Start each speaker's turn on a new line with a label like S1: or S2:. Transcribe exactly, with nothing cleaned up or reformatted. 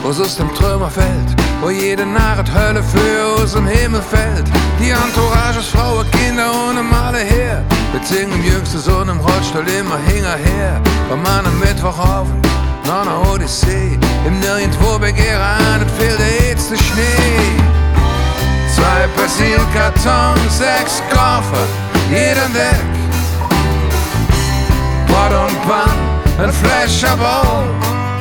S1: was aus dem Trümmerfeld, wo jede Nacht Hölle für aus dem Himmel fällt. Die Entourage aus Frauen, Kinder und Male her, beziehen im jüngsten Sohn im Rollstuhl immer hinterher. Bei meinem Mittwochabend, nach einer Odyssee, im Nirgendwo Begehren, es fehlt der letzte Schnee. Zwei Persilkartons, sechs Koffer, jeder Deck, Brot und Pan, ein Fläschchen Ball.